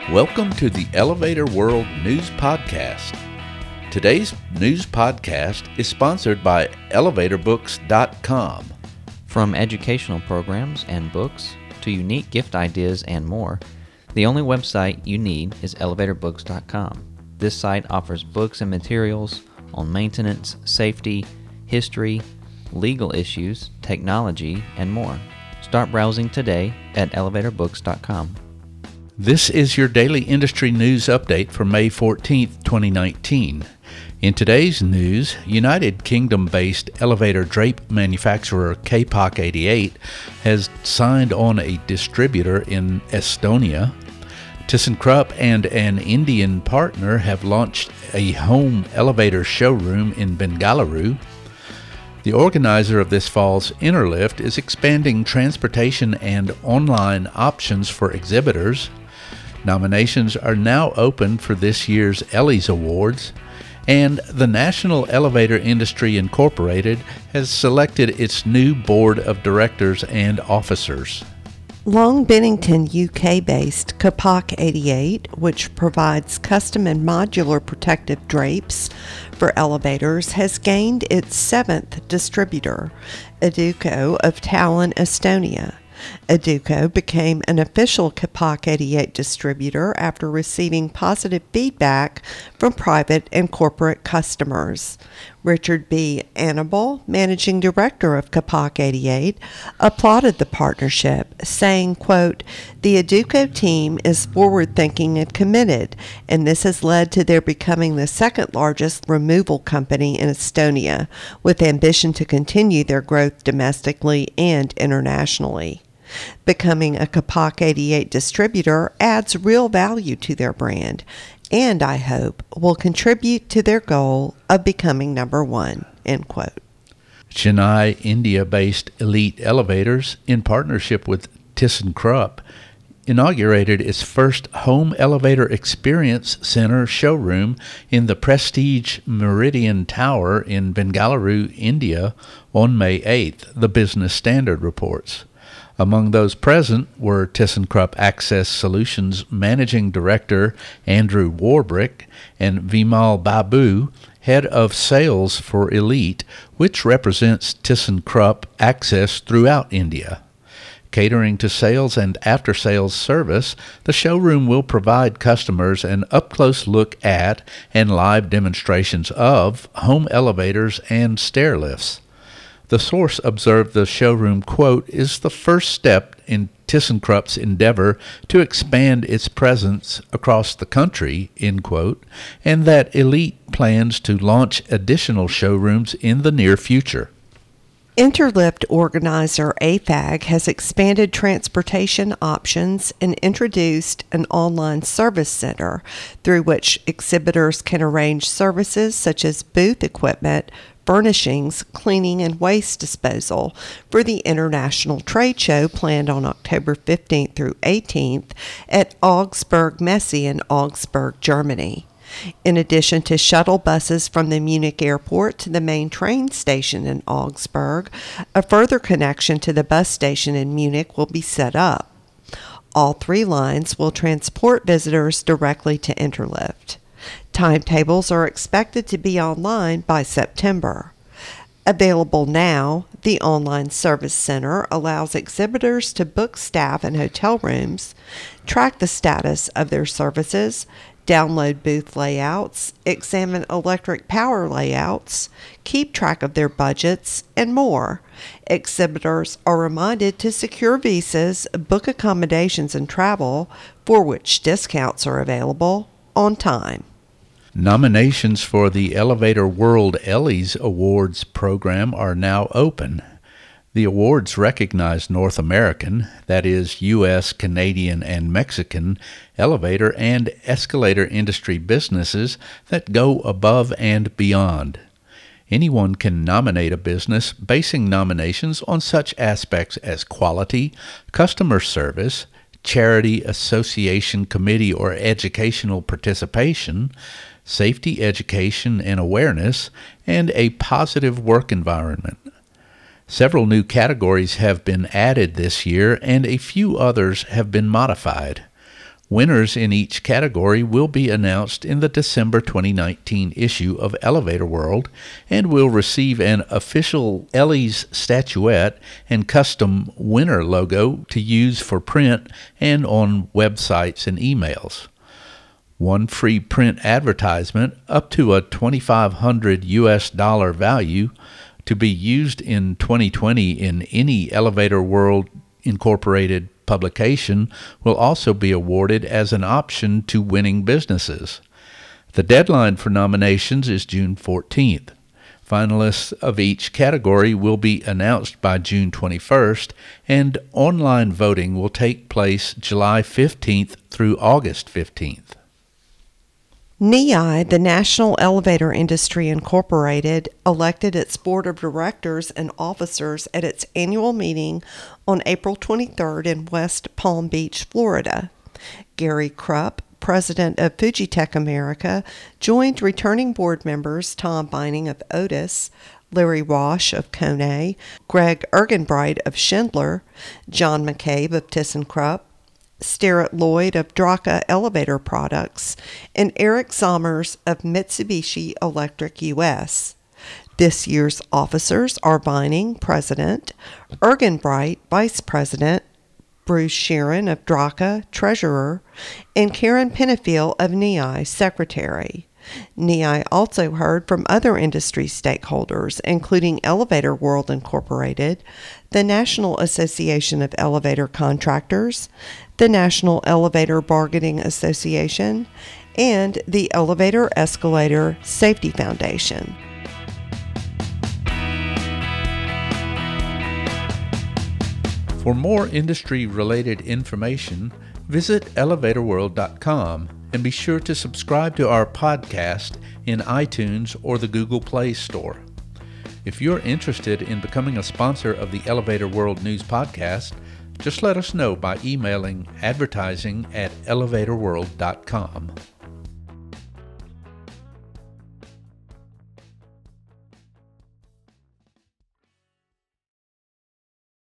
Welcome to the Elevator World News Podcast. Today's news podcast is sponsored by ElevatorBooks.com. From educational programs and books to unique gift ideas and more, the only website you need is ElevatorBooks.com. This site offers books and materials on maintenance, safety, history, legal issues, technology, and more. Start browsing today at ElevatorBooks.com. This is your daily industry news update for May 14th, 2019. In today's news, United Kingdom-based elevator drape manufacturer Kapok 88 has signed on a distributor in Estonia. ThyssenKrupp and an Indian partner have launched a home elevator showroom in Bengaluru. The organizer of this fall's Interlift is expanding transportation and online options for exhibitors. Nominations are now open for this year's Ellie's Awards, and the National Elevator Industry Incorporated has selected its new board of directors and officers. Long Bennington, UK-based Kapok 88, which provides custom and modular protective drapes for elevators, has gained its seventh distributor, Educo of Tallinn, Estonia. Educo became an official Kapok 88 distributor after receiving positive feedback from private and corporate customers. Richard B. Annable, managing director of Kapok 88, applauded the partnership, saying, quote, "The Educo team is forward-thinking and committed, and this has led to their becoming the second largest removal company in Estonia, with ambition to continue their growth domestically and internationally." Becoming a Kapok 88 distributor adds real value to their brand, and I hope will contribute to their goal of becoming number one, end quote. Chennai, India-based Elite Elevators, in partnership with ThyssenKrupp, inaugurated its first home elevator experience center showroom in the Prestige Meridian Tower in Bengaluru, India, on May 8th, the Business Standard reports. Among those present were ThyssenKrupp Access Solutions Managing Director Andrew Warbrick and Vimal Babu, Head of Sales for Elite, which represents ThyssenKrupp Access throughout India. Catering to sales and after-sales service, the showroom will provide customers an up-close look at and live demonstrations of home elevators and stair lifts. The source observed the showroom, quote, "is the first step in ThyssenKrupp's endeavor to expand its presence across the country," end quote, and that Elite plans to launch additional showrooms in the near future. Interlift organizer AFAG has expanded transportation options and introduced an online service center through which exhibitors can arrange services such as booth equipment, furnishings, cleaning, and waste disposal for the International Trade Show planned on October 15th through 18th at Augsburg Messe in Augsburg, Germany. In addition to shuttle buses from the Munich airport to the main train station in Augsburg, a further connection to the bus station in Munich will be set up. All three lines will transport visitors directly to Interlift. Timetables are expected to be online by September. Available now, the online service center allows exhibitors to book staff and hotel rooms, track the status of their services, download booth layouts, examine electric power layouts, keep track of their budgets, and more. Exhibitors are reminded to secure visas, book accommodations and travel, for which discounts are available, on time. Nominations for the Elevator World Ellie's Awards program are now open. The awards recognize North American, that is, U.S., Canadian, and Mexican, elevator and escalator industry businesses that go above and beyond. Anyone can nominate a business, basing nominations on such aspects as quality, customer service, charity, association, committee, or educational participation, safety, education, and awareness, and a positive work environment. Several new categories have been added this year, and a few others have been modified. Winners in each category will be announced in the December 2019 issue of Elevator World and will receive an official Ellie's statuette and custom winner logo to use for print and on websites and emails. One free print advertisement up to a $2,500 US value to be used in 2020 in any Elevator World Incorporated publication will also be awarded as an option to winning businesses. The deadline for nominations is June 14th. Finalists of each category will be announced by June 21st, and online voting will take place July 15th through August 15th. NEI, the National Elevator Industry Incorporated, elected its board of directors and officers at its annual meeting on April 23rd in West Palm Beach, Florida. Gary Krupp, president of Fujitec America, joined returning board members Tom Beining of Otis, Larry Wash of Kone, Greg Ergenbright of Schindler, John McCabe of ThyssenKrupp, Sterrett Lloyd of Draka Elevator Products, and Eric Sommers of Mitsubishi Electric US. This year's officers are Beining, President, Ergenbright, Vice President, Bruce Sheeran of Draka, Treasurer, and Karen Pennefield of NEI, Secretary. NEI also heard from other industry stakeholders, including Elevator World Incorporated, the National Association of Elevator Contractors, the National Elevator Bargaining Association, and the Elevator Escalator Safety Foundation. For more industry-related information, visit elevatorworld.com and be sure to subscribe to our podcast in iTunes or the Google Play Store. If you're interested in becoming a sponsor of the Elevator World News Podcast, just let us know by emailing advertising@elevatorworld.com.